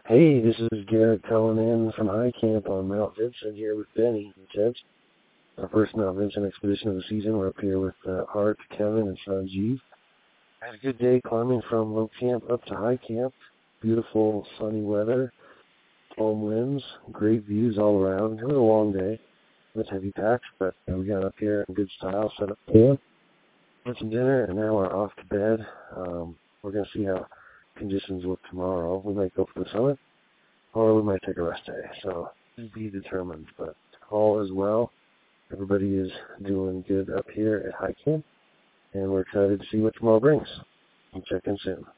Hey, this is Garrett calling in from High Camp on Mount Vincent here with Benny and Ted. Our first Mount Vincent expedition of the season. We're up here with Art, Kevin, and Sanjeev. I had a good day climbing from low camp up to high camp. Beautiful sunny weather, calm winds, great views all around. It was a long day with heavy packs, but we got up here in good style, set up camp, had some dinner, and now we're off to bed. We're going to see how conditions look tomorrow. We might go for the summit, or we might take a rest day. So to be determined, but all is well. Everybody is doing good up here at High Camp, and we're excited to see what tomorrow brings. We'll check in soon.